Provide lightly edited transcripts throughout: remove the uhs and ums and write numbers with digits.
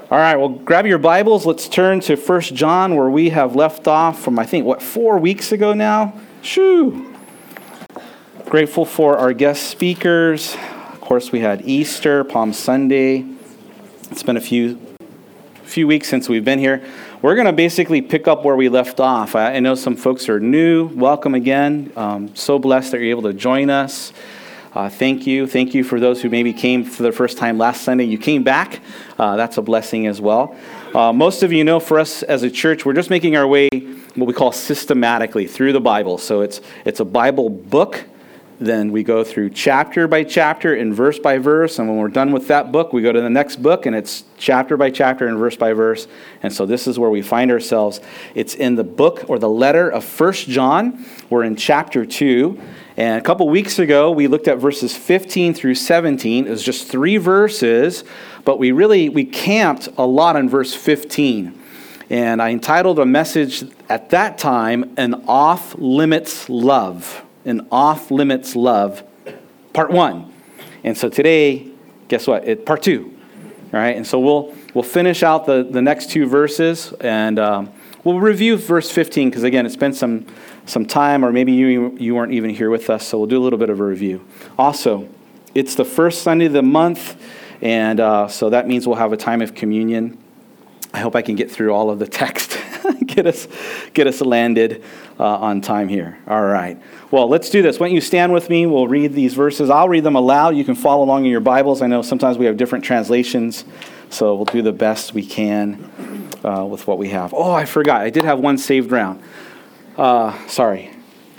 All right, well, grab your Bibles. Let's turn to 1 John, where we have left off from, 4 weeks ago now? Shoo! Grateful for our guest speakers. Of course, we had Easter, Palm Sunday. It's been a few weeks since we've been here. We're going to basically pick up where we left off. I know some folks are new. Welcome again. So blessed that you're able to join us. Thank you. Thank you for those who maybe came for the first time last Sunday. You came back. That's a blessing as well. Most of you know, for us as a church, we're just making our way what we call systematically through the Bible. So it's a Bible book. Then we go through chapter by chapter and verse by verse. And when we're done with that book, we go to the next book, and it's chapter by chapter and verse by verse. And so this is where we find ourselves. It's in the book or the letter of 1 John. We're in chapter 2. And a couple weeks ago, we looked at verses 15 through 17. It was just 3 verses, but we camped a lot on verse 15. And I entitled a message at that time, An Off-Limits Love. An Off-Limits Love, part 1. And so today, guess what? Part 2. All right, and so we'll finish out the next 2 verses, and we'll review verse 15, because again, it's been some time, or maybe you weren't even here with us, so we'll do a little bit of a review. Also, it's the first Sunday of the month, and so that means we'll have a time of communion. I hope I can get through all of the text, get us landed on time here. All right. Well, let's do this. Why don't you stand with me? We'll read these verses. I'll read them aloud. You can follow along in your Bibles. I know sometimes we have different translations, so we'll do the best we can with what we have. Oh, I forgot. I did have one saved round. Sorry.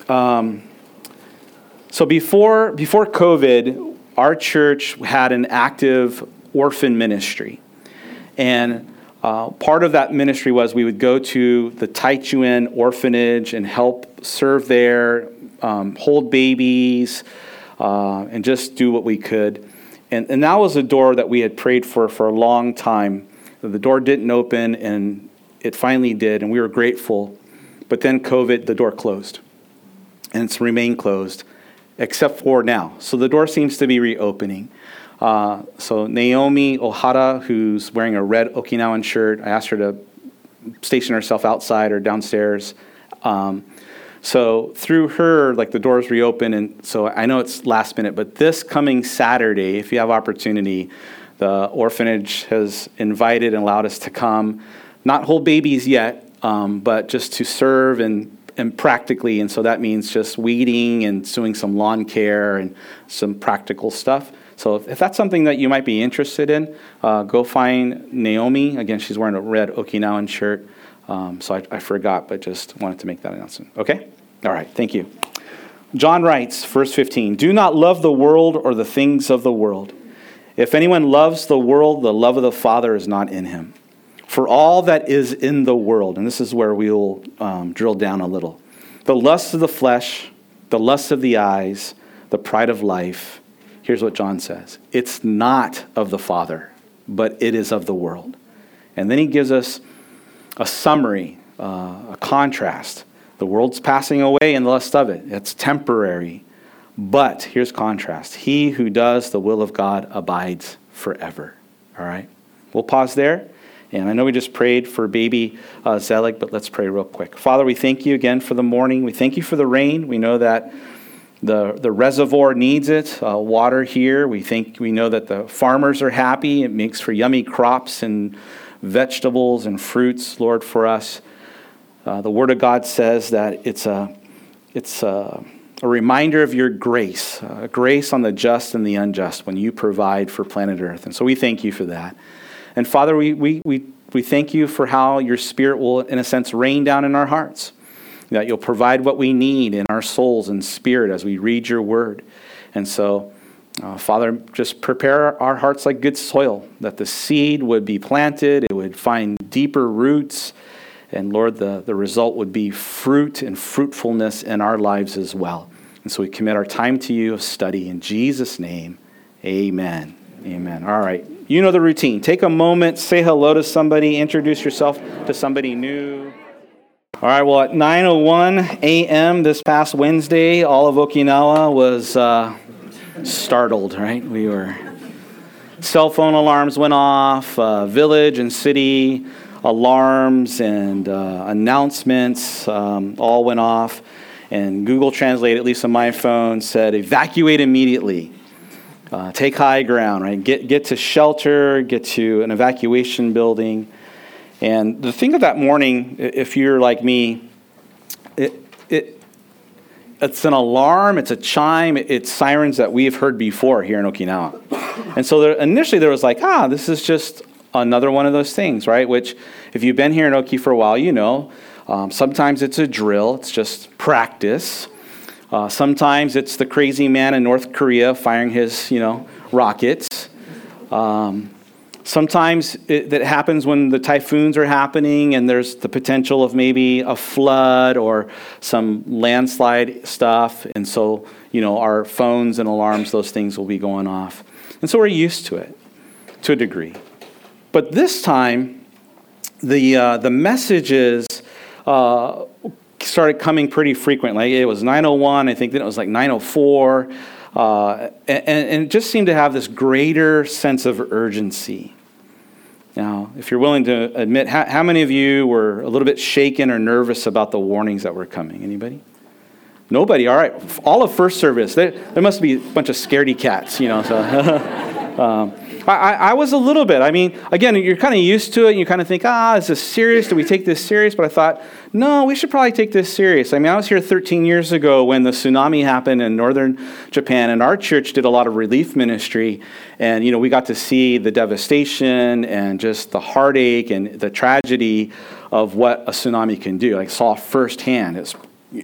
So before COVID, our church had an active orphan ministry. And part of that ministry was we would go to the Taichuan orphanage and help serve there, hold babies, and just do what we could. And that was a door that we had prayed for a long time. The door didn't open, and it finally did, and we were grateful. But then COVID, the door closed. And it's remained closed, except for now. So the door seems to be reopening. So Naomi Ohara, who's wearing a red Okinawan shirt, I asked her to station herself outside or downstairs. So through her, the doors reopen, and so I know it's last minute, but this coming Saturday, if you have opportunity, the orphanage has invited and allowed us to come, not hold babies yet, but just to serve and practically, and so that means just weeding and doing some lawn care and some practical stuff. So if that's something that you might be interested in, go find Naomi. Again, she's wearing a red Okinawan shirt. So I forgot, but just wanted to make that announcement. Okay? All right, thank you. John writes, verse 15, "Do not love the world or the things of the world. If anyone loves the world, the love of the Father is not in him. For all that is in the world," and this is where we will drill down a little, "the lust of the flesh, the lust of the eyes, the pride of life," here's what John says, "it's not of the Father, but it is of the world." And then he gives us a summary, a contrast. The world's passing away and the lust of it. It's temporary. But here's contrast. He who does the will of God abides forever. All right? We'll pause there. And I know we just prayed for baby Zelig, but let's pray real quick. Father, we thank you again for the morning. We thank you for the rain. We know that the reservoir needs it, water here. We know that the farmers are happy. It makes for yummy crops and vegetables and fruits, Lord, for us. The Word of God says that it's a reminder of your grace, grace on the just and the unjust when you provide for planet Earth. And so we thank you for that. And Father, we thank you for how your Spirit will, in a sense, rain down in our hearts. That you'll provide what we need in our souls and spirit as we read your word. And so, Father, just prepare our hearts like good soil, that the seed would be planted, it would find deeper roots, and Lord, the result would be fruit and fruitfulness in our lives as well. And so we commit our time to you of study. In Jesus' name, amen. Amen. All right. You know the routine. Take a moment, say hello to somebody, introduce yourself to somebody new. All right, well, at 9:01 a.m. this past Wednesday, all of Okinawa was startled, right? We were cell phone alarms went off, village and city alarms and announcements all went off. And Google Translate, at least on my phone, said evacuate immediately. Take high ground, right? Get to shelter, get to an evacuation building. And the thing of that morning, if you're like me, it's an alarm, it's a chime, it's sirens that we've heard before here in Okinawa. And so initially there was like, this is just another one of those things, right? Which, if you've been here in Oki for a while, you know, sometimes it's a drill, it's just practice. Sometimes it's the crazy man in North Korea firing his, rockets. Sometimes that happens when the typhoons are happening and there's the potential of maybe a flood or some landslide stuff. And so, our phones and alarms, those things will be going off. And so we're used to it to a degree. But this time, the messages started coming pretty frequently. It was 9:01, I think then it was like 9:04. And it just seemed to have this greater sense of urgency. Now, if you're willing to admit, how many of you were a little bit shaken or nervous about the warnings that were coming? Anybody? Nobody? All right. All of first service. There must be a bunch of scaredy cats, So I was a little bit. I mean, again, you're kind of used to it. And you kind of think, is this serious? Do we take this serious? But I thought, no, we should probably take this serious. I mean, I was here 13 years ago when the tsunami happened in northern Japan, and our church did a lot of relief ministry. And, we got to see the devastation and just the heartache and the tragedy of what a tsunami can do. I saw firsthand. It's,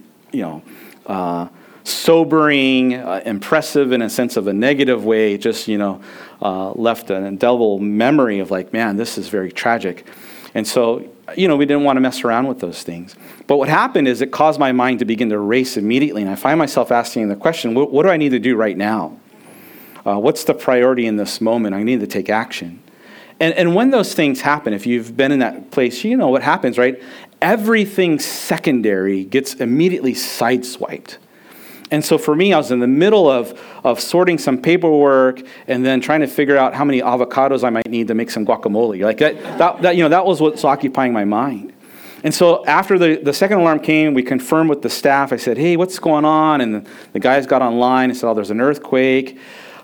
sobering, impressive in a sense of a negative way, just, left an indelible memory of like, man, this is very tragic. And so, we didn't want to mess around with those things. But what happened is it caused my mind to begin to race immediately. And I find myself asking the question, what do I need to do right now? What's the priority in this moment? I need to take action. And when those things happen, if you've been in that place, you know what happens, right? Everything secondary gets immediately sideswiped. And so for me, I was in the middle of sorting some paperwork and then trying to figure out how many avocados I might need to make some guacamole. Like that was what's occupying my mind. And so after the second alarm came, we confirmed with the staff. I said, hey, what's going on? And the guys got online and said, there's an earthquake.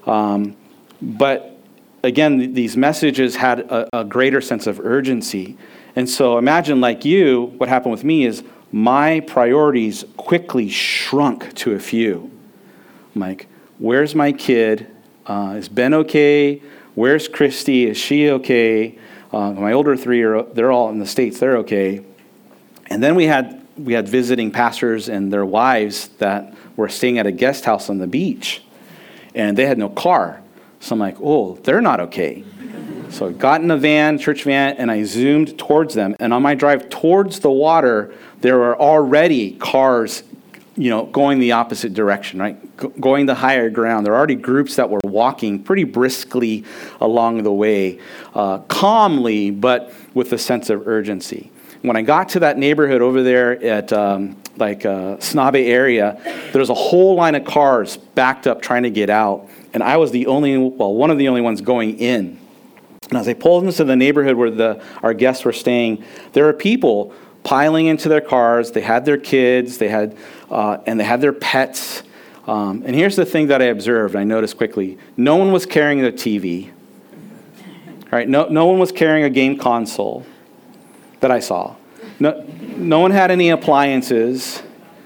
But again, these messages had a greater sense of urgency. And so imagine, like you, what happened with me is my priorities quickly shrunk to a few. I'm like, where's my kid? Is Ben okay? Where's Christy? Is she okay? My older three, they're all in the States. They're okay. And then we had visiting pastors and their wives that were staying at a guest house on the beach. And they had no car. So I'm like, they're not okay. So I got in a van, church van, and I zoomed towards them. And on my drive towards the water, there were already cars, going the opposite direction, right? Going the higher ground. There were already groups that were walking pretty briskly along the way, calmly, but with a sense of urgency. When I got to that neighborhood over there at Snabe area, there was a whole line of cars backed up trying to get out. And I was one of the only ones going in. And as I pulled into the neighborhood where our guests were staying, there were people piling into their cars. They had their kids, and they had their pets. And here's the thing that I observed, I noticed quickly. No one was carrying a TV. Right? No one was carrying a game console that I saw. No one had any appliances.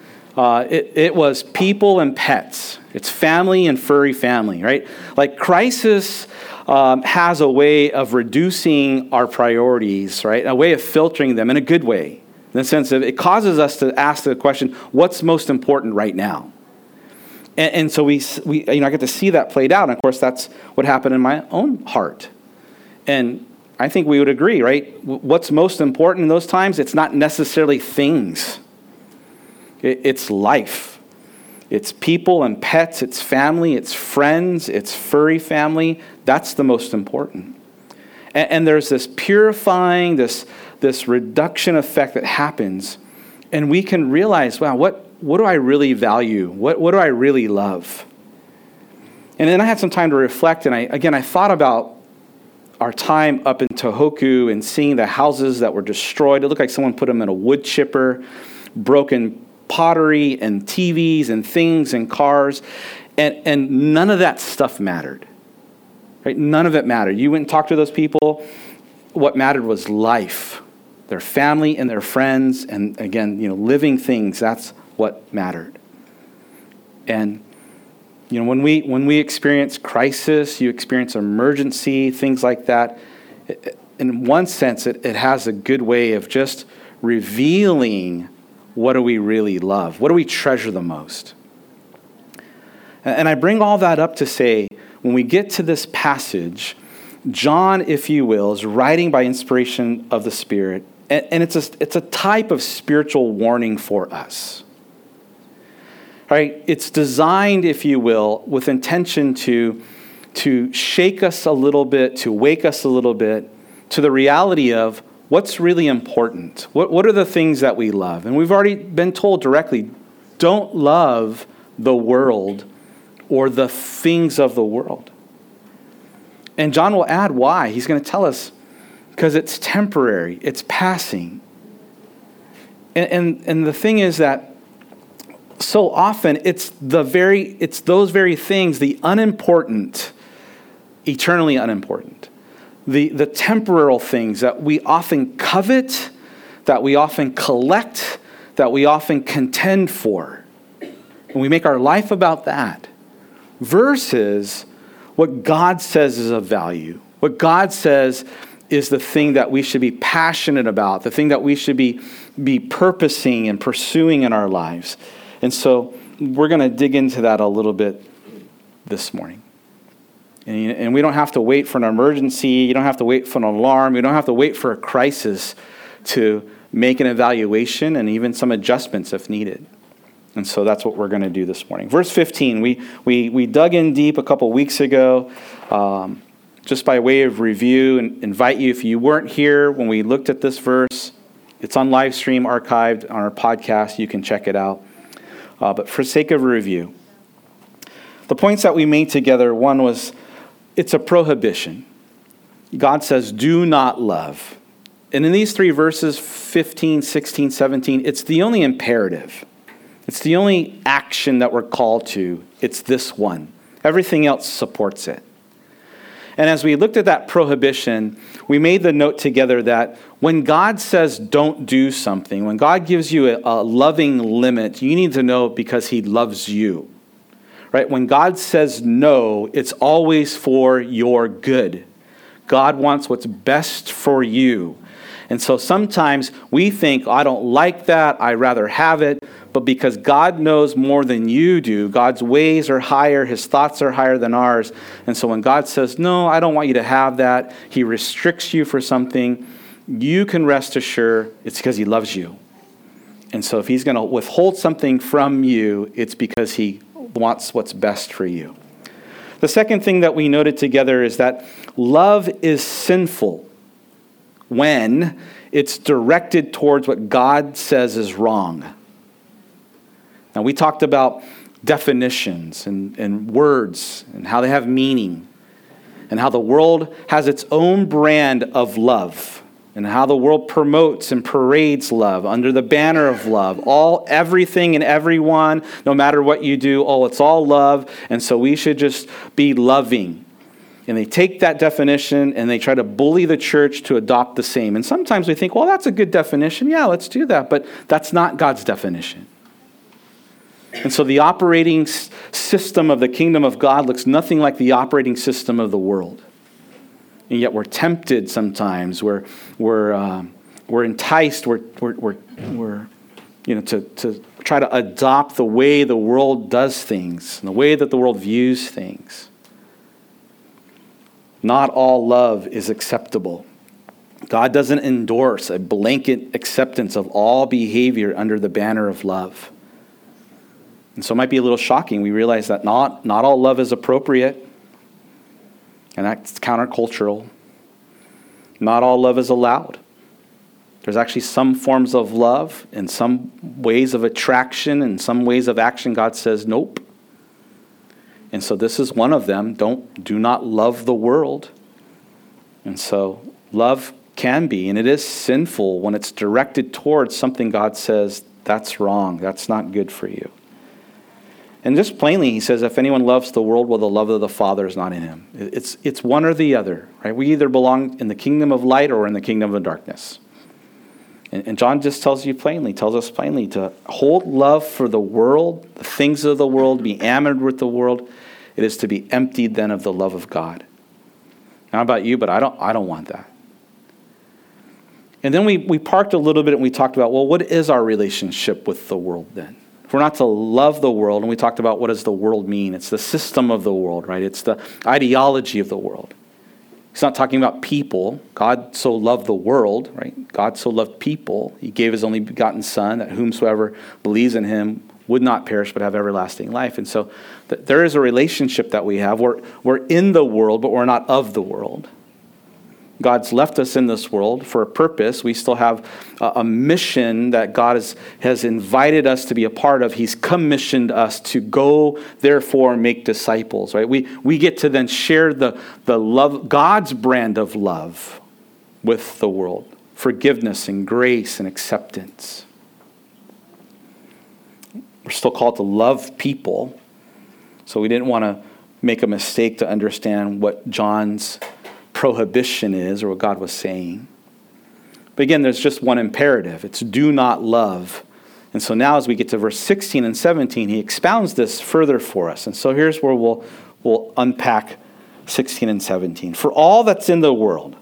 It was people and pets. It's family and furry family, right? Like crisis has a way of reducing our priorities, right? A way of filtering them in a good way. In the sense of it causes us to ask the question, what's most important right now? And so we I get to see that played out. And of course, that's what happened in my own heart. And I think we would agree, right? What's most important in those times? It's not necessarily things. It's life. It's people and pets, it's family, it's friends, it's furry family. That's the most important. And there's this purifying, this reduction effect that happens. And we can realize, wow, what do I really value? What do I really love? And then I had some time to reflect, and I thought about our time up in Tohoku and seeing the houses that were destroyed. It looked like someone put them in a wood chipper, broken pottery and TVs and things and cars, and none of that stuff mattered. Right? None of it mattered. You went and talked to those people. What mattered was life, their family and their friends, and again, living things. That's what mattered. And when we experience crisis, you experience emergency, things like that, in one sense, it has a good way of just revealing what do we really love? What do we treasure the most? And I bring all that up to say, when we get to this passage, John, if you will, is writing by inspiration of the Spirit, and it's a type of spiritual warning for us. Right? It's designed, if you will, with intention to shake us a little bit, to wake us a little bit to the reality of what's really important. What are the things that we love? And we've already been told directly, don't love the world or the things of the world. And John will add why. He's going to tell us, because it's temporary, it's passing. And the thing is that so often it's those very things, the unimportant, eternally unimportant, the temporal things that we often covet, that we often collect, that we often contend for. And we make our life about that versus what God says is of value. What God says is the thing that we should be passionate about, the thing that we should be purposing and pursuing in our lives. And so we're going to dig into that a little bit this morning. And we don't have to wait for an emergency. You don't have to wait for an alarm. You don't have to wait for a crisis to make an evaluation and even some adjustments if needed. And so that's what we're going to do this morning. Verse 15, we dug in deep a couple weeks ago. Just by way of review, and invite you, if you weren't here when we looked at this verse, it's on live stream, archived on our podcast. You can check it out. But for sake of review, the points that we made together, one was, it's a prohibition. God says, do not love. And in these three verses, 15, 16, 17, it's the only imperative. It's the only action that we're called to. It's this one. Everything else supports it. And as we looked at that prohibition, we made the note together that when God says don't do something, when God gives you a loving limit, you need to know because he loves you. Right? When God says no, it's always for your good. God wants what's best for you. And so sometimes we think, I don't like that, I'd rather have it. But because God knows more than you do, God's ways are higher, his thoughts are higher than ours. And so when God says, no, I don't want you to have that, he restricts you for something, you can rest assured it's because he loves you. And so if he's going to withhold something from you, it's because he wants what's best for you. The second thing that we noted together is that love is sinful when it's directed towards what God says is wrong. Now, we talked about definitions and words and how they have meaning and how the world has its own brand of love and how the world promotes and parades love under the banner of love. Everything and everyone, no matter what you do, it's all love, and so we should just be loving. And they take that definition and they try to bully the church to adopt the same. And sometimes we think, well, that's a good definition. Yeah, let's do that. But that's not God's definition. And so the operating system of the kingdom of God looks nothing like the operating system of the world. And yet we're tempted sometimes. We're enticed. We're to try to adopt the way the world does things, and the way that the world views things. Not all love is acceptable. God doesn't endorse a blanket acceptance of all behavior under the banner of love. And so it might be a little shocking. We realize that not all love is appropriate, and that's countercultural. Not all love is allowed. There's actually some forms of love and some ways of attraction and some ways of action God says nope. And so this is one of them. Do not love the world. And so love can be, and it is sinful when it's directed towards something God says, that's wrong, that's not good for you. And just plainly, he says, if anyone loves the world, well, the love of the Father is not in him. It's one or the other, right? We either belong in the kingdom of light or in the kingdom of darkness. And John just tells us plainly to hold love for the world, the things of the world, be enamored with the world. It is to be emptied then of the love of God. Not about you, but I don't want that. And then we parked a little bit and we talked about, well, what is our relationship with the world then? If we're not to love the world, and we talked about what does the world mean? It's the system of the world, right? It's the ideology of the world. He's not talking about people. God so loved the world, right? God so loved people. He gave his only begotten Son, that whomsoever believes in him would not perish but have everlasting life. And so there is a relationship that we have. We're in the world, but we're not of the world. God's left us in this world for a purpose. We still have a mission that God has invited us to be a part of. He's commissioned us to go, therefore, make disciples. Right? We get to then share the love, God's brand of love with the world. Forgiveness and grace and acceptance. We're still called to love people. So we didn't want to make a mistake to understand what John's prohibition is, or what God was saying. But again, there's just one imperative. It's do not love. And so now as we get to verse 16 and 17, he expounds this further for us. And so here's where we'll unpack 16 and 17. For all that's in the world,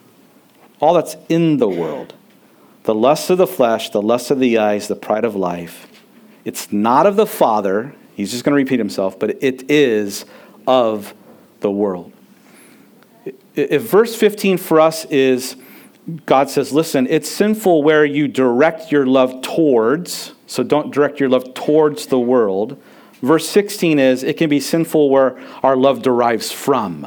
the lust of the flesh, the lust of the eyes, the pride of life, it's not of the Father, he's just going to repeat himself, but it is of the world. If verse 15 for us is, God says, listen, it's sinful where you direct your love towards, so don't direct your love towards the world. Verse 16 is, it can be sinful where our love derives from.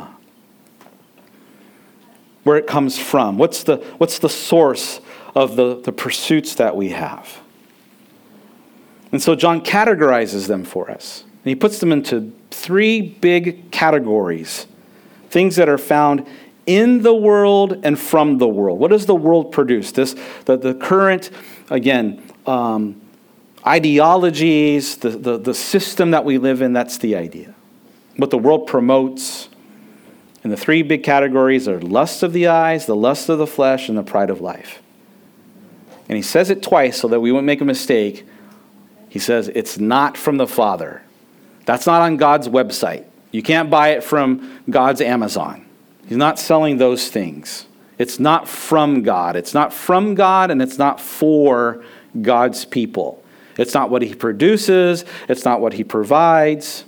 Where it comes from. What's the source of the pursuits that we have? And so John categorizes them for us. And he puts them into three big categories. Things that are found in the world and from the world. What does the world produce? The current, again, ideologies, the system that we live in, that's the idea. What the world promotes. And the three big categories are lust of the eyes, the lust of the flesh, and the pride of life. And he says it twice so that we won't make a mistake. He says it's not from the Father. That's not on God's website. You can't buy it from God's Amazon. He's not selling those things. It's not from God. It's not from God, and it's not for God's people. It's not what he produces. It's not what he provides.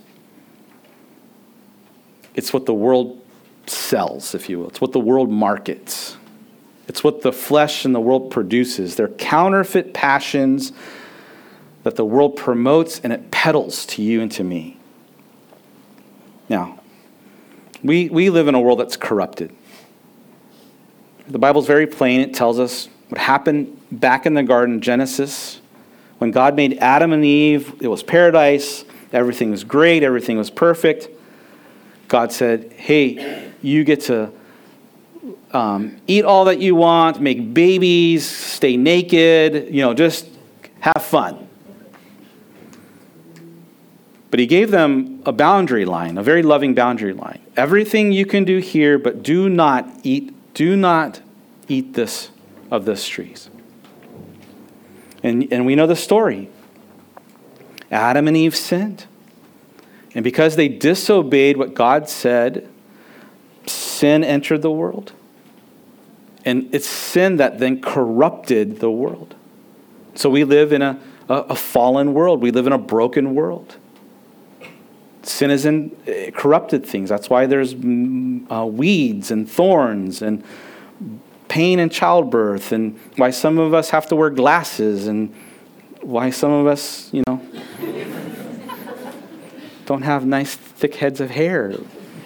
It's what the world sells, if you will. It's what the world markets. It's what the flesh and the world produces. They're counterfeit passions that the world promotes and it peddles to you and to me. Now, we live in a world that's corrupted. The Bible's very plain. It tells us what happened back in the garden, Genesis. When God made Adam and Eve, it was paradise. Everything was great. Everything was perfect. God said, hey, you get to eat all that you want, make babies, stay naked, just have fun. But he gave them a boundary line, a very loving boundary line. Everything you can do here, but do not eat this of this trees. And we know the story. Adam and Eve sinned. And because they disobeyed what God said, sin entered the world. And it's sin that then corrupted the world. So we live in a fallen world. We live in a broken world. Sin is in corrupted things. That's why there's weeds and thorns and pain in childbirth, and why some of us have to wear glasses, and why some of us, don't have nice thick heads of hair.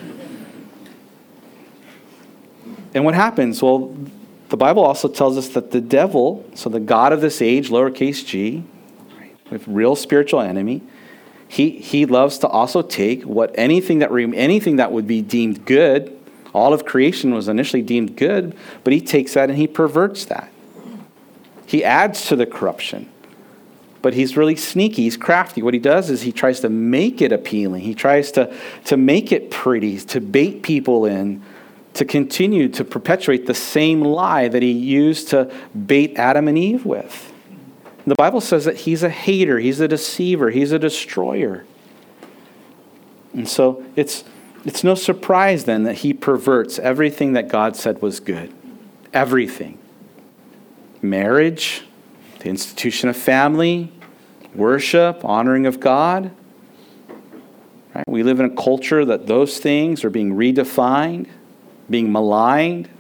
And what happens? Well, the Bible also tells us that the devil, so the god of this age, lowercase g, right, with real spiritual enemy, he loves to also take anything that would be deemed good, All of creation was initially deemed good, but he takes that and he perverts that. He adds to the corruption. But he's really sneaky. He's crafty. What he does is he tries to make it appealing. He tries to make it pretty, to bait people in, to continue to perpetuate the same lie that he used to bait Adam and Eve with. The Bible says that he's a hater, he's a deceiver, he's a destroyer. And so it's no surprise then that he perverts everything that God said was good. Everything. Marriage, the institution of family, worship, honoring of God. Right? We live in a culture that those things are being redefined, being maligned,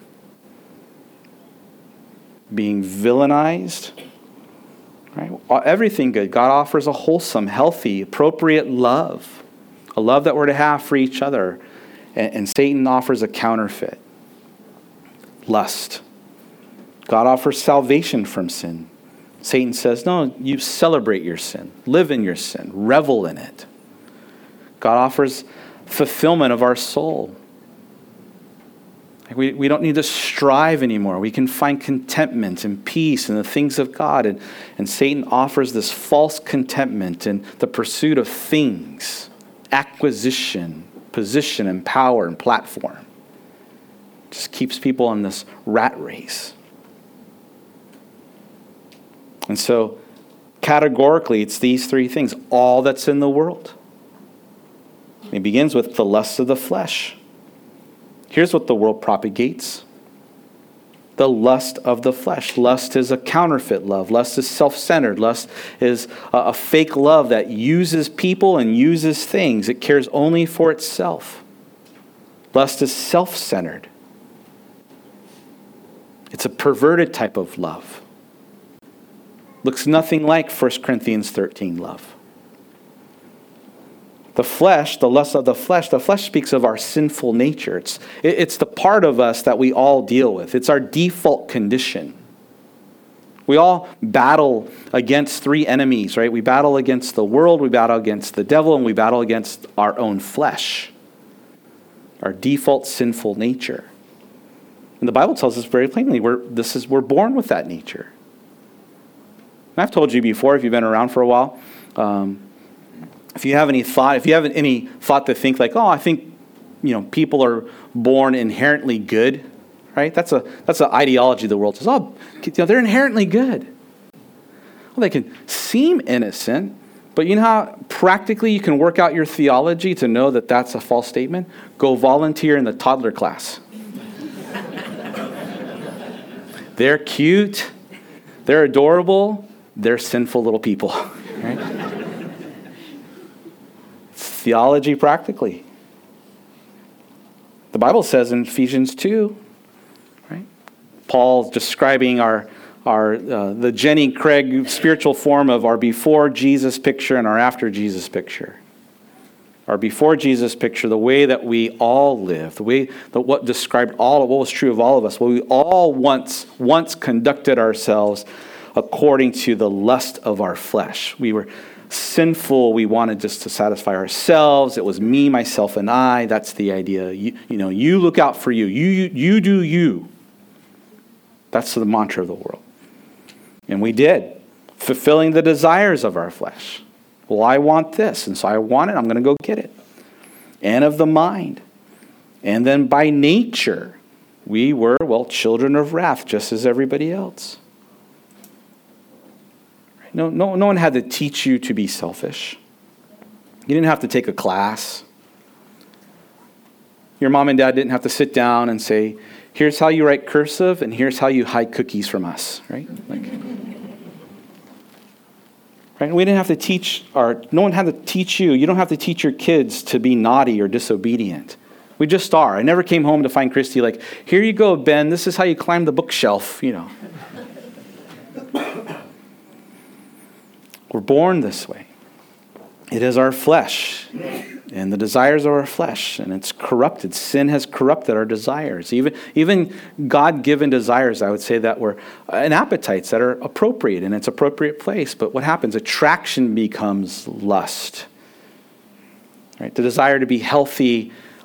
being villainized. Right? Everything good. God offers a wholesome, healthy, appropriate love, a love that we're to have for each other. And Satan offers a counterfeit. Lust. God offers salvation from sin. Satan says, no, you celebrate your sin, live in your sin, revel in it. God offers fulfillment of our soul. We don't need to strive anymore. We can find contentment and peace in the things of God. And Satan offers this false contentment in the pursuit of things, acquisition, position, and power and platform. Just keeps people in this rat race. And so, categorically, it's these three things, all that's in the world. It begins with the lust of the flesh. Here's what the world propagates. The lust of the flesh. Lust is a counterfeit love. Lust is self-centered. Lust is a fake love that uses people and uses things. It cares only for itself. Lust is self-centered. It's a perverted type of love. Looks nothing like 1 Corinthians 13 love. The flesh, the lust of the flesh speaks of our sinful nature. It's the part of us that we all deal with. It's our default condition. We all battle against three enemies, right? We battle against the world, we battle against the devil, and we battle against our own flesh. Our default sinful nature. And the Bible tells us very plainly, we're born with that nature. And I've told you before, if you've been around for a while, if you have any thought to think like, I think, people are born inherently good, right? That's an ideology the world says. They're inherently good. Well, they can seem innocent, but you know how practically you can work out your theology to know that that's a false statement? Go volunteer in the toddler class. They're cute. They're adorable. They're sinful little people, right? Theology practically. The Bible says in Ephesians 2, right? Paul describing the Jenny Craig spiritual form of our before Jesus picture and our after Jesus picture. Our before Jesus picture, the way that we all live, what described what was true of all of us. Well, we all once conducted ourselves according to the lust of our flesh. We were sinful. We wanted just to satisfy ourselves. It was me, myself, and I. That's the idea. You look out for you. You do you. That's the mantra of the world. And we did, fulfilling the desires of our flesh. Well, I want this, and so I want it. I'm going to go get it. And of the mind. And then by nature, we were, children of wrath, just as everybody else. No one had to teach you to be selfish. You didn't have to take a class. Your mom and dad didn't have to sit down and say, here's how you write cursive and here's how you hide cookies from us, right? Right? We didn't have to teach no one had to teach you. You don't have to teach your kids to be naughty or disobedient. We just are. I never came home to find Christy like, here you go, Ben, this is how you climb the bookshelf, We're born this way. It is our flesh and the desires of our flesh, and it's corrupted. Sin has corrupted our desires. Even God-given desires, I would say, that were and appetites that are appropriate in its appropriate place. But what happens? Attraction becomes lust. Right? The desire to be healthy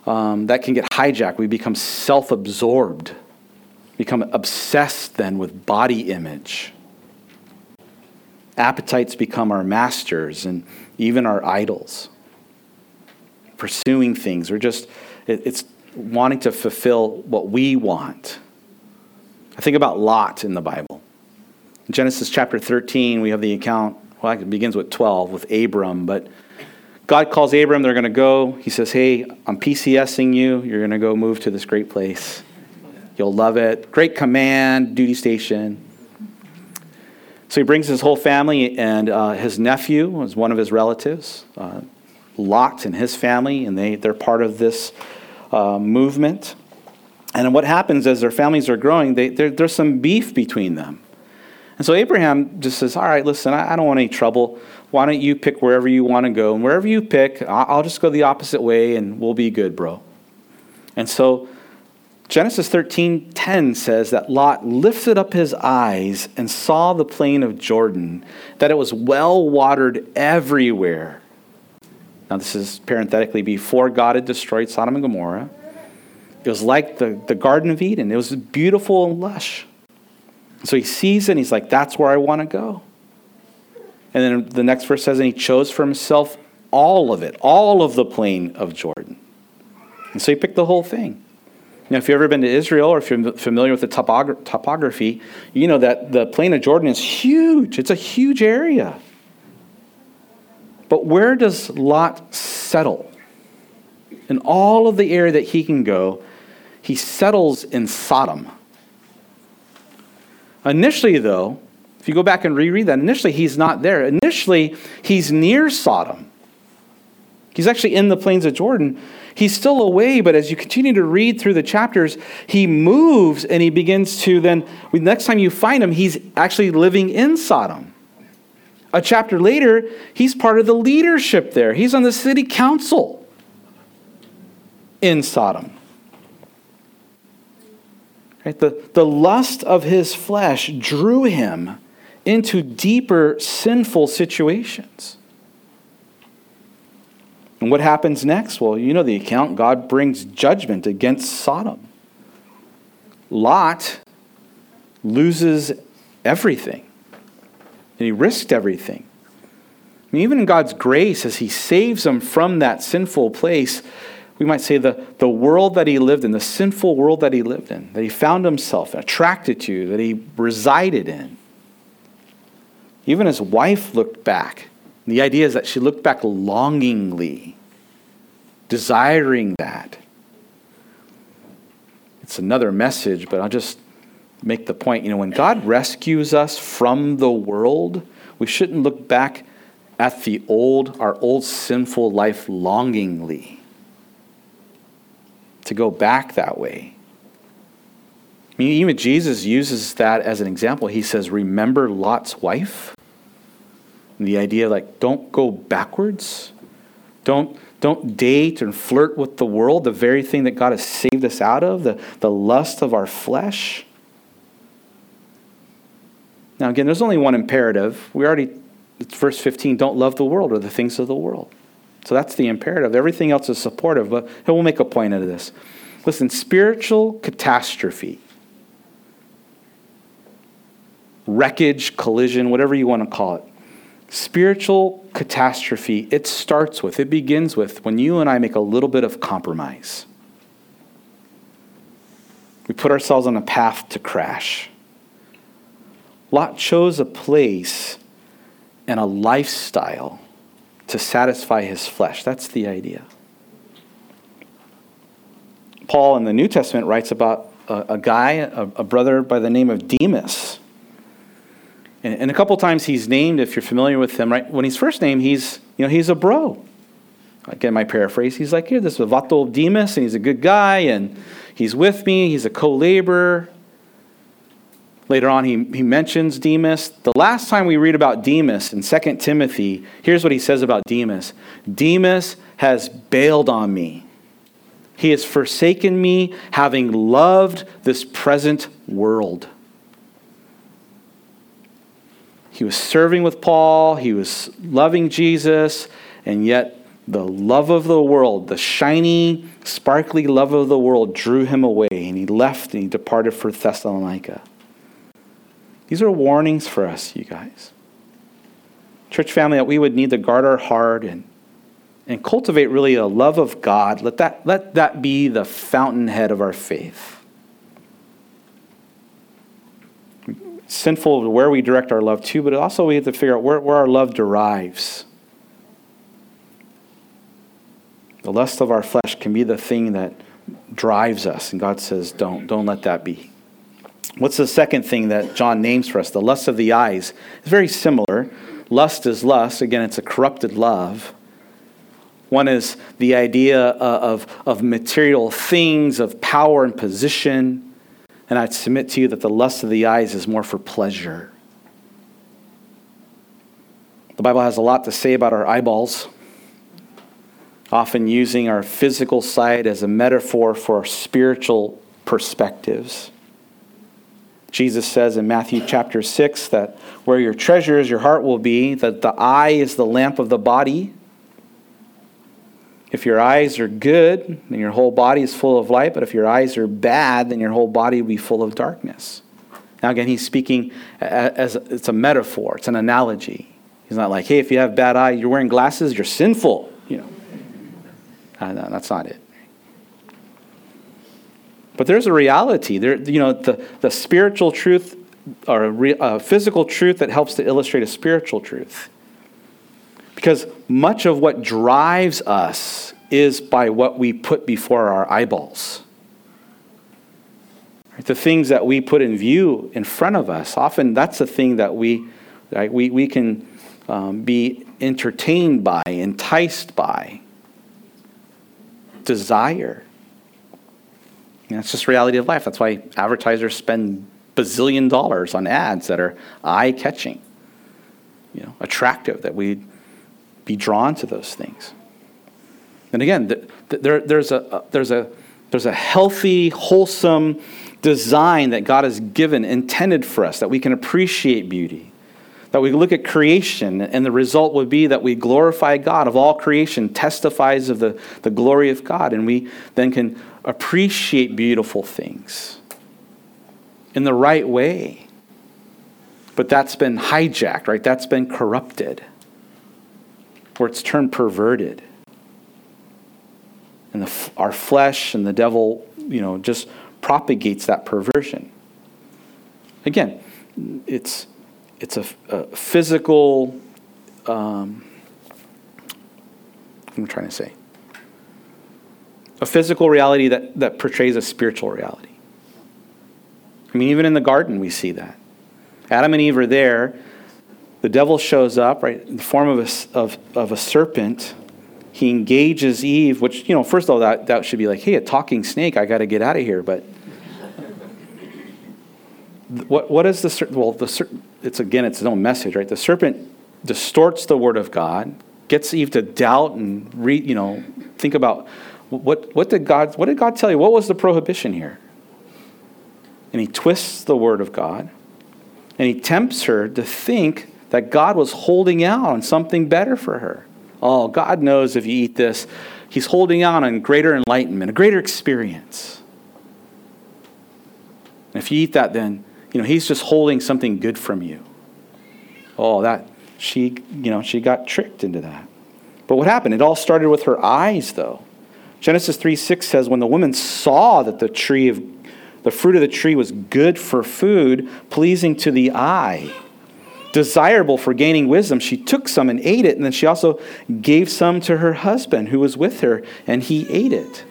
that can get hijacked. We become self-absorbed, become obsessed then with body image. Appetites become our masters and even our idols. Pursuing things, it's wanting to fulfill what we want. I think about Lot in the Bible. In Genesis chapter 13, we have the account, well, it begins with 12, with Abram, but God calls Abram, they're going to go. He says, hey, I'm PCSing you. You're going to go move to this great place. You'll love it. Great command, duty station. So he brings his whole family, and his nephew was one of his relatives, Lot and his family, and they're part of this movement. And what happens as their families are growing, there's some beef between them. And so Abraham just says, all right, listen, I don't want any trouble. Why don't you pick wherever you want to go? And wherever you pick, I'll just go the opposite way, and we'll be good, bro. And so Genesis 13:10 says that Lot lifted up his eyes and saw the plain of Jordan, that it was well watered everywhere. Now this is parenthetically before God had destroyed Sodom and Gomorrah. It was like the Garden of Eden. It was beautiful and lush. So he sees it and he's like, that's where I want to go. And then the next verse says, and he chose for himself all of it, all of the plain of Jordan. And so he picked the whole thing. Now, if you've ever been to Israel, or if you're familiar with the topography, you know that the plain of Jordan is huge. It's a huge area. But where does Lot settle? In all of the area that he can go, he settles in Sodom. Initially, though, if you go back and reread that, initially he's not there. Initially, he's near Sodom. He's actually in the plains of Jordan. He's still away, but as you continue to read through the chapters, he moves and he begins to then, next time you find him, he's actually living in Sodom. A chapter later, he's part of the leadership there. He's on the city council in Sodom. Right? The lust of his flesh drew him into deeper sinful situations. And what happens next? Well, you know the account. God brings judgment against Sodom. Lot loses everything. And he risked everything. And even in God's grace, as he saves him from that sinful place, we might say the world that he lived in, the sinful world that he lived in, that he found himself attracted to, that he resided in. Even his wife looked back. The idea is that she looked back longingly, desiring that. It's another message, but I'll just make the point. When God rescues us from the world, we shouldn't look back at our old sinful life longingly. To go back that way. I mean, even Jesus uses that as an example. He says, remember Lot's wife? And the idea don't go backwards. Don't date and flirt with the world, the very thing that God has saved us out of, the lust of our flesh. Now again, there's only one imperative. It's verse 15, don't love the world or the things of the world. So that's the imperative. Everything else is supportive, but we'll make a point out of this. Listen, spiritual catastrophe, wreckage, collision, whatever you want to call it. Spiritual catastrophe, it begins with when you and I make a little bit of compromise. We put ourselves on a path to crash. Lot chose a place and a lifestyle to satisfy his flesh. That's the idea. Paul in the New Testament writes about a guy, a brother by the name of Demas. And a couple times he's named, if you're familiar with him, right? When he's first named, he's a bro. Again, my paraphrase, he's like, here, this is Vato Demas, and he's a good guy, and he's with me, he's a co-laborer. Later on, he mentions Demas. The last time we read about Demas in 2 Timothy, here's what he says about Demas. Demas has bailed on me. He has forsaken me, having loved this present world. He was serving with Paul. He was loving Jesus. And yet the love of the world, the shiny, sparkly love of the world drew him away, and he left and he departed for Thessalonica. These are warnings for us, you guys. Church family, that we would need to guard our heart and cultivate really a love of God. Let that be the fountainhead of our faith. It's sinful where we direct our love to, but also we have to figure out where our love derives. The lust of our flesh can be the thing that drives us, and God says, don't let that be. What's the second thing that John names for us? The lust of the eyes. It's very similar. Lust is lust. Again, it's a corrupted love. One is the idea of material things, of power and position. And I'd submit to you that the lust of the eyes is more for pleasure. The Bible has a lot to say about our eyeballs, often using our physical sight as a metaphor for our spiritual perspectives. Jesus says in Matthew chapter 6 that where your treasure is, your heart will be, that the eye is the lamp of the body. If your eyes are good, then your whole body is full of light. But if your eyes are bad, then your whole body will be full of darkness. Now again, he's speaking as it's a metaphor. It's an analogy. He's not like, hey, if you have bad eye, you're wearing glasses, you're sinful. No, that's not it. But there's a reality. The spiritual truth or a physical truth that helps to illustrate a spiritual truth. Because much of what drives us is by what we put before our eyeballs. Right? The things that we put in view in front of us, often that's the thing that we can be entertained by, enticed by, desire. And that's just reality of life. That's why advertisers spend bazillion dollars on ads that are eye-catching, attractive, that we'd be drawn to those things. And again, there's a healthy, wholesome design that God has given, intended for us, that we can appreciate beauty. That we look at creation, and the result would be that we glorify God. Of all creation testifies of the glory of God, and we then can appreciate beautiful things in the right way. But that's been hijacked, right? That's been corrupted, or it's turned perverted. And our flesh and the devil, just propagates that perversion. Again, it's a physical, what am I trying to say? A physical reality that portrays a spiritual reality. I mean, even in the garden we see that. Adam and Eve are there. The devil shows up, right, in the form of a serpent. He engages Eve, which, first of all, that should be like, hey, a talking snake, I got to get out of here. But what is the serpent? Well, it's its own message, right? The serpent distorts the word of God, gets Eve to doubt and think about what did God tell you? What was the prohibition here? And he twists the word of God, and he tempts her to think that God was holding out on something better for her. Oh, God knows if you eat this, he's holding out on greater enlightenment, a greater experience. And if you eat that, then he's just holding something good from you. Oh, she got tricked into that. But what happened? It all started with her eyes, though. Genesis 3:6 says, when the woman saw that the fruit of the tree was good for food, pleasing to the eye, desirable for gaining wisdom, she took some and ate it, and then she also gave some to her husband who was with her, and he ate it.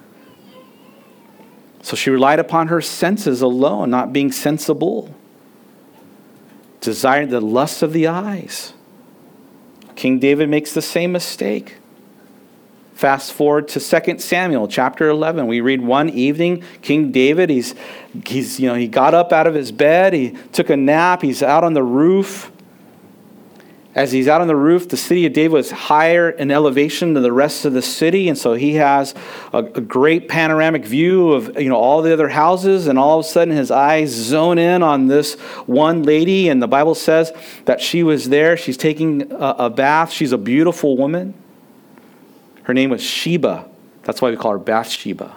So she relied upon her senses alone, not being sensible. Desired the lust of the eyes. King David makes the same mistake. Fast forward to 2 Samuel chapter 11. We read one evening, King David, he got up out of his bed, he took a nap, he's out on the roof. As he's out on the roof, the city of David was higher in elevation than the rest of the city, and so he has a great panoramic view of all the other houses, and all of a sudden his eyes zone in on this one lady, and the Bible says that she was there. She's taking a bath. She's a beautiful woman. Her name was Sheba. That's why we call her Bathsheba.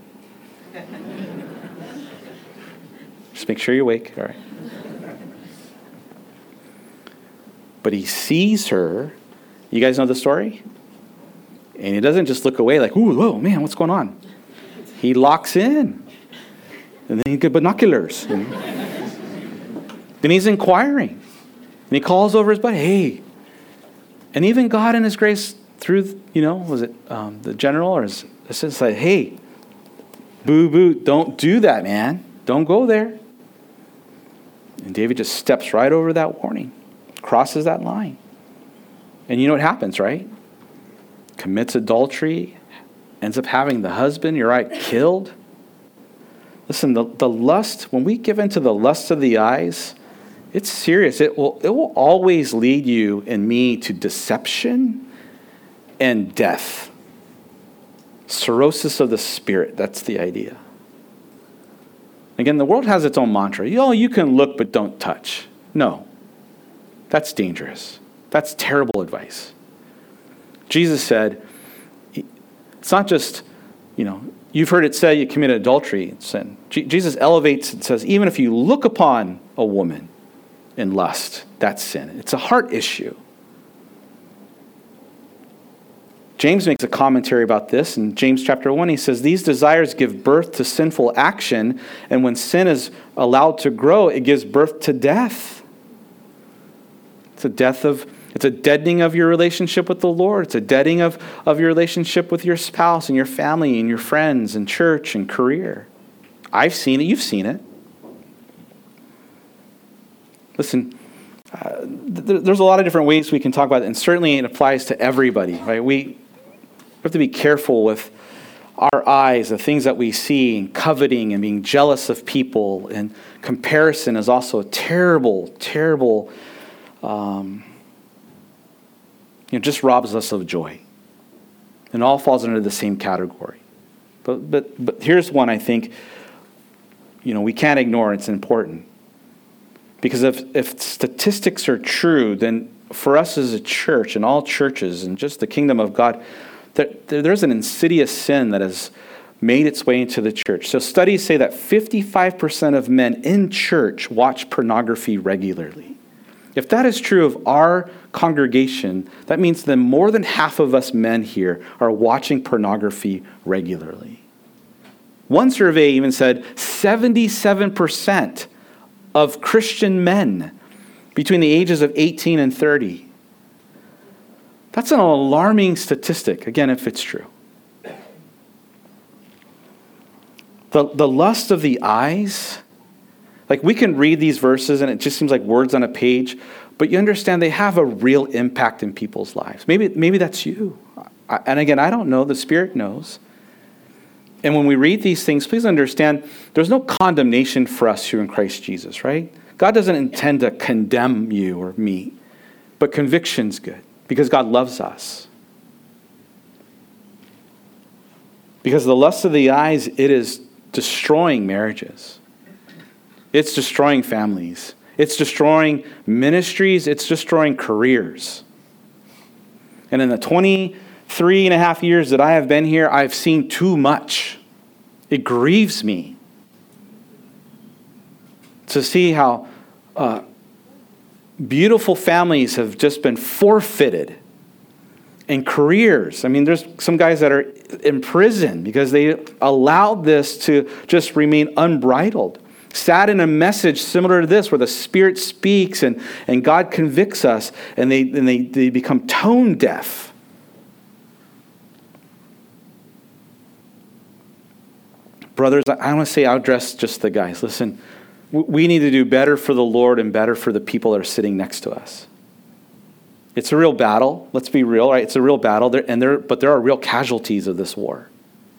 Just make sure you're awake. All right. But he sees her. You guys know the story? And he doesn't just look away like, ooh, whoa, man, what's going on? He locks in. And then he gets binoculars. And then he's inquiring. And he calls over his buddy, hey. And even God in his grace through, was it the general or his assistant said, hey, boo, don't do that, man. Don't go there. And David just steps right over that warning, crosses that line. And you know what happens, right? Commits adultery, ends up having the husband, Uriah, killed. Listen, the lust, when we give into the lust of the eyes, it's serious. It will always lead you and me to deception and death. Cirrhosis of the spirit, that's the idea. Again, the world has its own mantra. You can look but don't touch. No, that's dangerous. That's terrible advice. Jesus said, it's not just, you've heard it said you commit adultery, it's sin. Jesus elevates and says, even if you look upon a woman in lust, that's sin. It's a heart issue. James makes a commentary about this. In James chapter 1, he says, these desires give birth to sinful action, and when sin is allowed to grow, it gives birth to death. It's a deadening of your relationship with the Lord. It's a deadening of your relationship with your spouse and your family and your friends and church and career. I've seen it. You've seen it. Listen, there's a lot of different ways we can talk about it, and certainly it applies to everybody, right? We have to be careful with our eyes, the things that we see, and coveting and being jealous of people. And comparison is also a terrible, terrible, just robs us of joy. And all falls under the same category. But here's one I think, we can't ignore. It's important. Because if statistics are true, then for us as a church and all churches and just the kingdom of God, there's an insidious sin that has made its way into the church. So studies say that 55% of men in church watch pornography regularly. If that is true of our congregation, that means that more than half of us men here are watching pornography regularly. One survey even said 77% of Christian men between the ages of 18 and 30. That's an alarming statistic, again, if it's true. The lust of the eyes, like we can read these verses and it just seems like words on a page, but you understand they have a real impact in people's lives. Maybe that's you. And again, I don't know, the Spirit knows. And when we read these things, please understand, there's no condemnation for us who are in Christ Jesus, right? God doesn't intend to condemn you or me, but conviction's good because God loves us. Because the lust of the eyes, it is destroying marriages. It's destroying families. It's destroying ministries. It's destroying careers. And in the 23 and a half years that I have been here, I've seen too much. It grieves me to see how beautiful families have just been forfeited and careers. I mean, there's some guys that are in prison because they allowed this to just remain unbridled. Sat in a message similar to this where the Spirit speaks and God convicts us and they become tone deaf. Brothers, I want to say, I'll address just the guys. Listen, we need to do better for the Lord and better for the people that are sitting next to us. It's a real battle. Let's be real, right? It's a real battle, but there are real casualties of this war.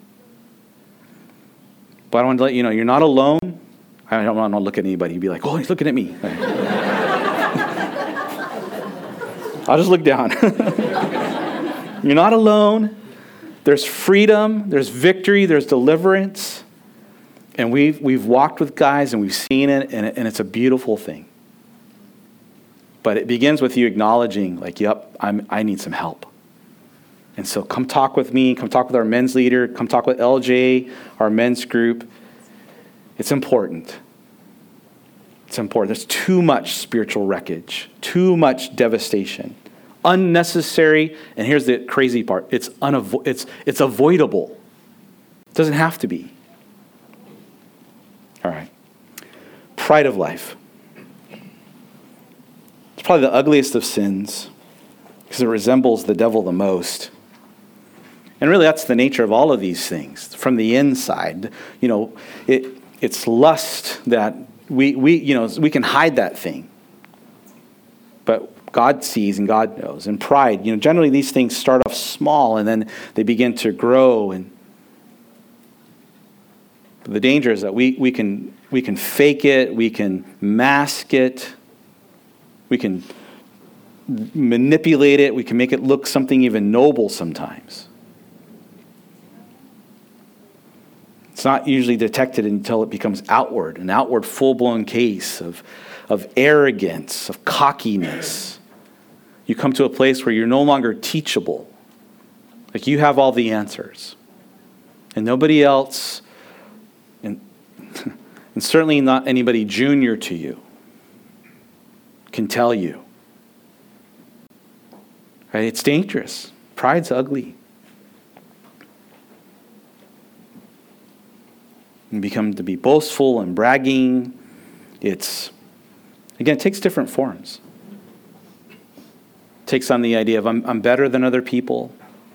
But I want to let you know, you're not alone. I don't want to look at anybody and be like, oh, he's looking at me. I'll just look down. You're not alone. There's freedom. There's victory. There's deliverance. And we've walked with guys and we've seen it, and it's a beautiful thing. But it begins with you acknowledging, like, yep, I need some help. And so come talk with me, come talk with our men's leader, come talk with LJ, our men's group. It's important. It's important. There's too much spiritual wreckage, too much devastation, unnecessary. And here's the crazy part. It's avoidable. It doesn't have to be. All right. Pride of life. It's probably the ugliest of sins because it resembles the devil the most. And really, that's the nature of all of these things. From the inside, it's lust that we can hide that thing. But God sees and God knows. And pride, generally these things start off small and then they begin to grow. And the danger is that we can fake it, we can mask it, we can manipulate it, we can make it look something even noble sometimes. It's not usually detected until it becomes an outward full-blown case of arrogance, of cockiness. You come to a place where you're no longer teachable. Like you have all the answers. And nobody else, and certainly not anybody junior to you, can tell you. Right? It's dangerous. Pride's ugly. And become to be boastful and bragging. It takes different forms. It takes on the idea of I'm better than other people.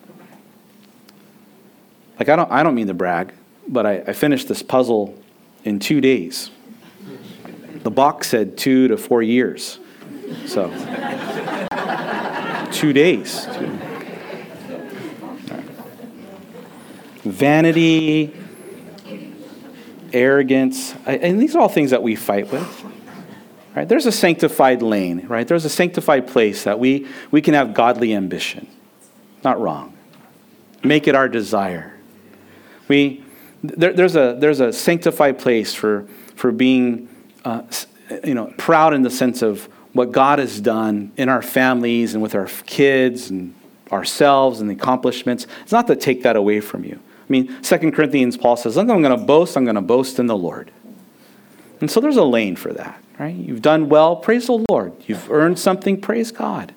Like I don't mean to brag, but I finished this puzzle in 2 days. The box said 2 to 4 years. So 2 days. Vanity, arrogance, and these are all things that we fight with. Right? There's a sanctified lane, right? There's a sanctified place that we can have godly ambition. Not wrong. Make it our desire. There's a sanctified place for being proud in the sense of what God has done in our families and with our kids and ourselves and the accomplishments. It's not to take that away from you. I mean, 2 Corinthians, Paul says, I'm going to boast in the Lord. And so there's a lane for that, right? You've done well, praise the Lord. You've earned something, praise God.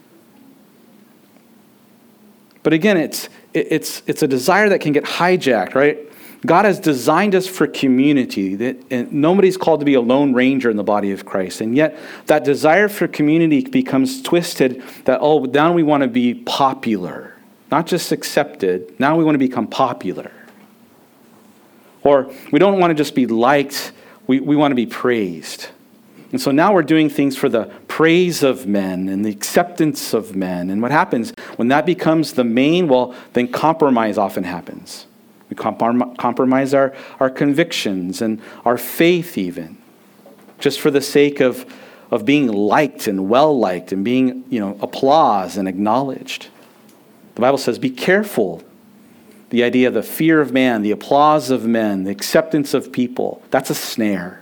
But again, it's a desire that can get hijacked, right? God has designed us for community. And nobody's called to be a lone ranger in the body of Christ. And yet that desire for community becomes twisted that, now we want to be popular. Not just accepted. Now we want to become popular. Or we don't want to just be liked. We want to be praised. And so now we're doing things for the praise of men and the acceptance of men. And what happens when that becomes the main, then compromise often happens. We compromise our convictions and our faith even, just for the sake of being liked and well-liked and being, applause and acknowledged. The Bible says, be careful. The idea of the fear of man, the applause of men, the acceptance of people, that's a snare.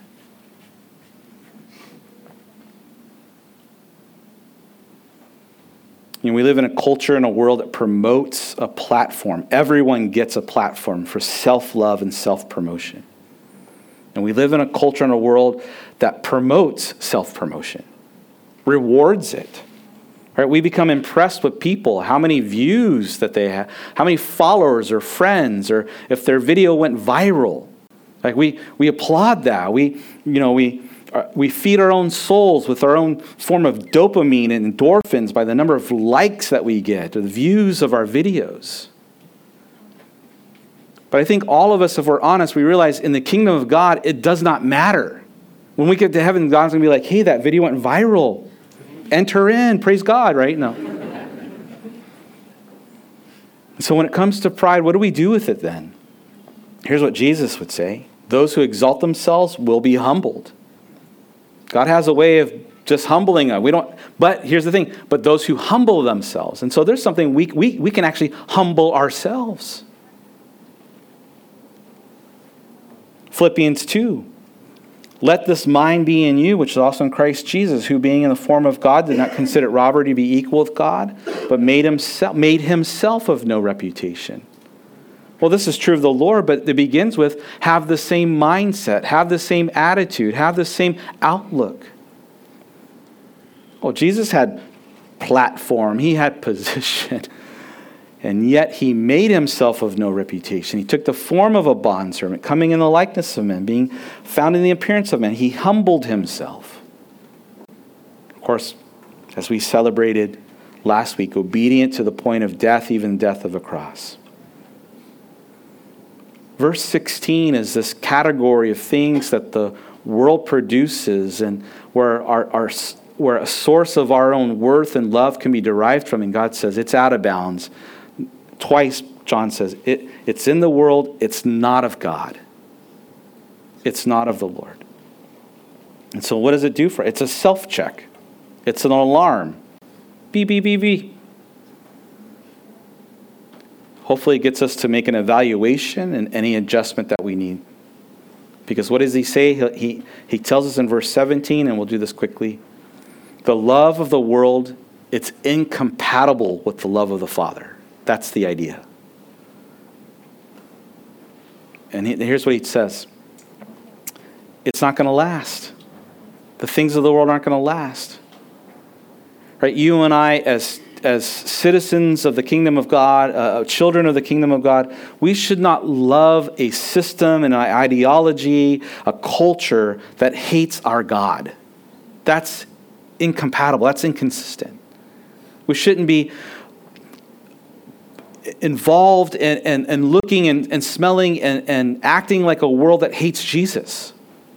We live in a culture and a world that promotes a platform. Everyone gets a platform for self-love and self-promotion. And we live in a culture and a world that promotes self-promotion, rewards it. Right? We become impressed with people, how many views that they have, how many followers or friends, or if their video went viral. Like we applaud that. We feed our own souls with our own form of dopamine and endorphins by the number of likes that we get or the views of our videos. But I think all of us, if we're honest, we realize in the kingdom of God, it does not matter. When we get to heaven, God's going to be like, hey, that video went viral. Enter in, praise God, right? No. So when it comes to pride, what do we do with it then? Here's what Jesus would say. Those who exalt themselves will be humbled. God has a way of just humbling us. But here's the thing, but those who humble themselves. And so there's something we can actually humble ourselves. Philippians 2. Let this mind be in you, which is also in Christ Jesus, who being in the form of God did not consider robbery to be equal with God, but made himself of no reputation. Well, this is true of the Lord, but it begins with have the same mindset, have the same attitude, have the same outlook. Well, Jesus had platform, he had position, and yet he made himself of no reputation. He took the form of a bondservant, coming in the likeness of men, being found in the appearance of men. He humbled himself. Of course, as we celebrated last week, obedient to the point of death, even death of a cross. Verse 16 is this category of things that the world produces and where where a source of our own worth and love can be derived from, and God says it's out of bounds. Twice, John says, it's in the world, it's not of God. It's not of the Lord. And so what does it do for it? It's a self-check. It's an alarm. Beep, beep, beep, beep. Hopefully it gets us to make an evaluation and any adjustment that we need. Because what does he say? He tells us in verse 17, and we'll do this quickly. The love of the world, it's incompatible with the love of the Father. That's the idea. And here's what he says. It's not going to last. The things of the world aren't going to last. Right? You and I, as citizens of the kingdom of God, children of the kingdom of God, we should not love a system, an ideology, a culture that hates our God. That's incompatible. That's inconsistent. We shouldn't be involved and looking and smelling and acting like a world that hates Jesus.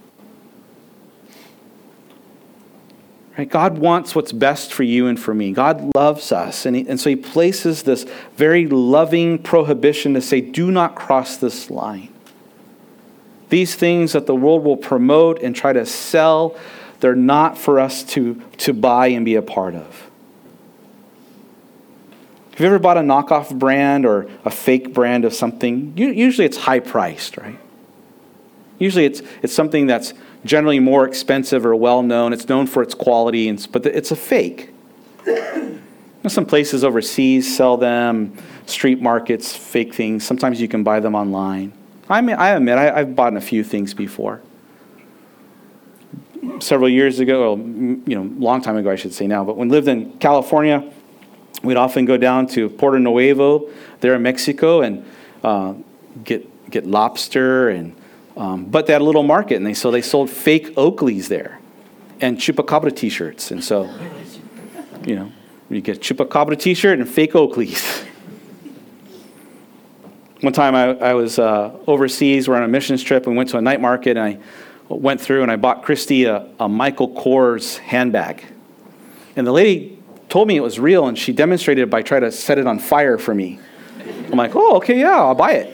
Right? God wants what's best for you and for me. God loves us. And so he places this very loving prohibition to say, do not cross this line. These things that the world will promote and try to sell, they're not for us to buy and be a part of. Have you ever bought a knockoff brand or a fake brand of something? Usually it's high priced, right? Usually it's something that's generally more expensive or well known. It's known for its quality, but it's a fake. Some places overseas sell them, street markets, fake things. Sometimes you can buy them online. I admit I've bought a few things before. Several years ago, long time ago I should say now, but when we lived in California, we'd often go down to Puerto Nuevo there in Mexico and get lobster but they had a little market, and they sold fake Oakleys there and Chupacabra t-shirts. And so, you get a Chupacabra t-shirt and fake Oakleys. One time I was overseas, we're on a missions trip, and we went to a night market, and I went through and I bought Christy a Michael Kors handbag. And the lady told me it was real, and she demonstrated it by trying to set it on fire for me. I'm like, oh, okay, yeah, I'll buy it,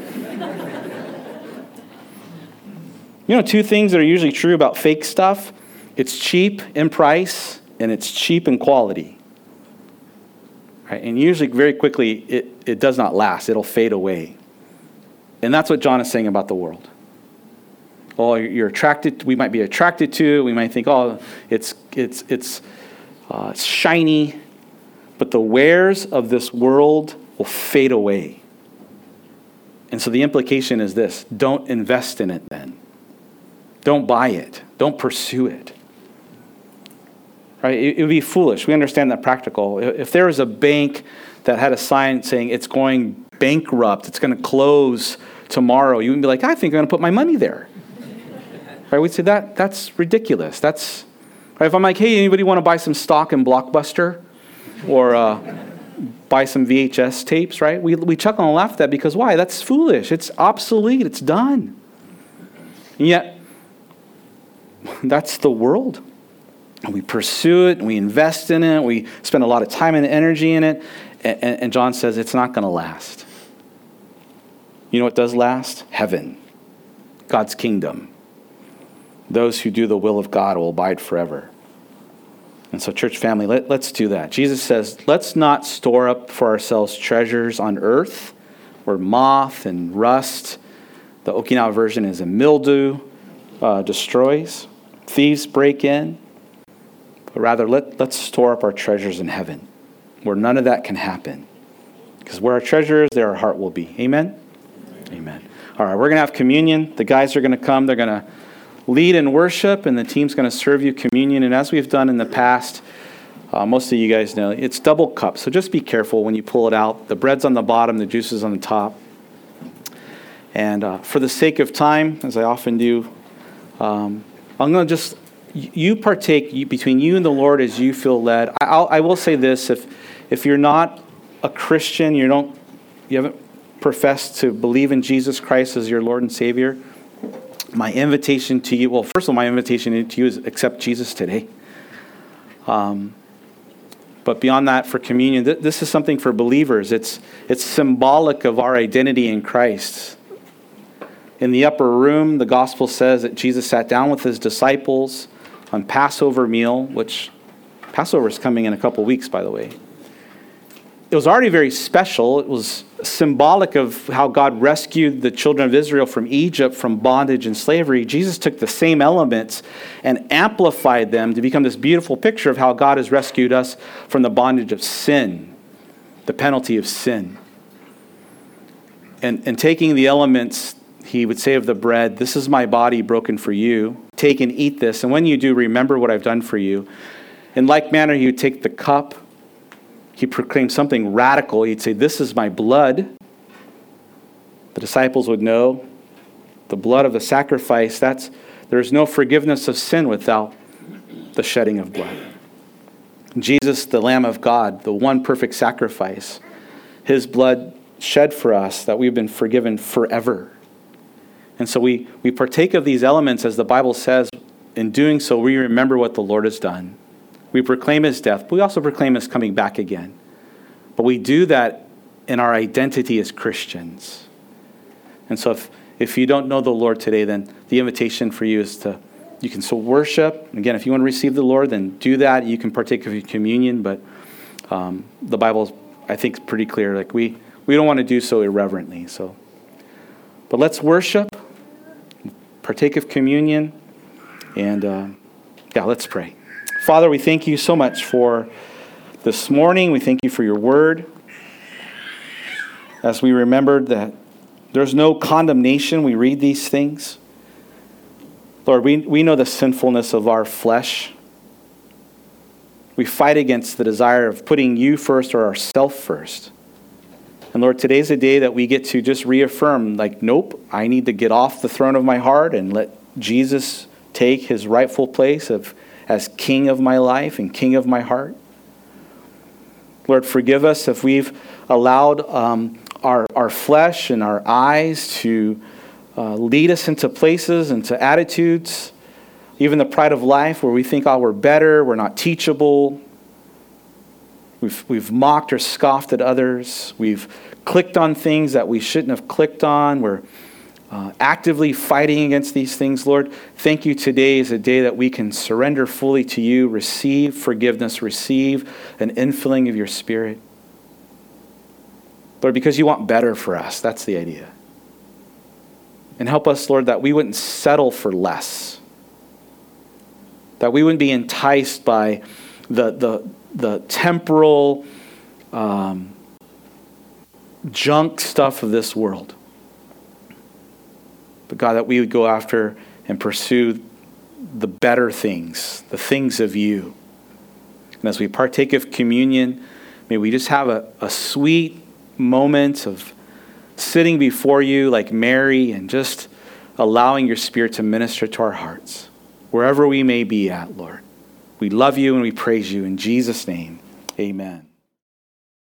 two things that are usually true about fake stuff. It's cheap in price, and it's cheap in quality. Right? And usually, very quickly, it does not last. It'll fade away. And that's what John is saying about the world. Oh, you're attracted. We might be attracted to it. We might think, oh, it's shiny. But the wares of this world will fade away. And so the implication is this: don't invest in it then. Don't buy it. Don't pursue it. Right? It would be foolish. We understand that practical. If there was a bank that had a sign saying it's going bankrupt, it's going to close tomorrow, you would be like, I think I'm going to put my money there. Right? We'd say that's ridiculous. That's right. If I'm like, hey, anybody want to buy some stock in Blockbuster or buy some VHS tapes? Right? We chuckle and laugh at that because why? That's foolish. It's obsolete. It's done. And yet, that's the world. And we pursue it, and we invest in it, we spend a lot of time and energy in it, and John says it's not going to last. You know what does last? Heaven. God's kingdom. Those who do the will of God will abide forever. And so, church family, let's do that. Jesus says, let's not store up for ourselves treasures on earth where moth and rust, the Okinawa version is a mildew, destroys. Thieves break in. But rather, let's store up our treasures in heaven, where none of that can happen. Because where our treasure is, there our heart will be. Amen? Amen. All right, we're going to have communion. The guys are going to come. They're going to lead in worship, and the team's going to serve you communion. And as we've done in the past, most of you guys know, it's double cup. So just be careful when you pull it out. The bread's on the bottom, the juice is on the top. And for the sake of time, as I often do, I'm going to just, you partake between you and the Lord as you feel led. I will say this, if you're not a Christian, you haven't professed to believe in Jesus Christ as your Lord and Savior, my invitation to you, well, first of all, my invitation to you is accept Jesus today. But beyond that, for communion, this is something for believers. It's symbolic of our identity in Christ. In the upper room, the gospel says that Jesus sat down with his disciples on Passover meal, which Passover is coming in a couple weeks, by the way. It was already very special. It was symbolic of how God rescued the children of Israel from Egypt, from bondage and slavery. Jesus took the same elements and amplified them to become this beautiful picture of how God has rescued us from the bondage of sin, the penalty of sin. And taking the elements, he would say of the bread, "This is my body broken for you. Take and eat this. And when you do, remember what I've done for you." In like manner, he would take the cup. He proclaimed something radical. He'd say, "This is my blood." The disciples would know the blood of the sacrifice. There is no forgiveness of sin without the shedding of blood. Jesus, the Lamb of God, the one perfect sacrifice, his blood shed for us that we've been forgiven forever. And so we partake of these elements, as the Bible says. In doing so, we remember what the Lord has done. We proclaim his death, but we also proclaim his coming back again. But we do that in our identity as Christians. And so if you don't know the Lord today, then the invitation for you is you can still worship. Again, if you want to receive the Lord, then do that. You can partake of your communion, but the Bible, I think, is pretty clear. Like we don't want to do so irreverently. But let's worship, partake of communion, and let's pray. Father, we thank you so much for this morning. We thank you for your word. As we remembered that there's no condemnation, we read these things. Lord, we know the sinfulness of our flesh. We fight against the desire of putting you first or ourselves first. And Lord, today's a day that we get to just reaffirm, nope, I need to get off the throne of my heart and let Jesus take his rightful place as King of my life and King of my heart. Lord, forgive us if we've allowed our flesh and our eyes to lead us into places, into attitudes, even the pride of life where we think, we're better, we're not teachable. We've mocked or scoffed at others. We've clicked on things that we shouldn't have clicked on. We're actively fighting against these things. Lord, thank you. Today is a day that we can surrender fully to you, receive forgiveness, receive an infilling of your Spirit. Lord, because you want better for us. That's the idea. And help us, Lord, that we wouldn't settle for less. That we wouldn't be enticed by the temporal junk stuff of this world. But God, that we would go after and pursue the better things, the things of you. And as we partake of communion, may we just have a sweet moment of sitting before you like Mary and just allowing your Spirit to minister to our hearts, wherever we may be at, Lord. We love you and we praise you in Jesus' name. Amen.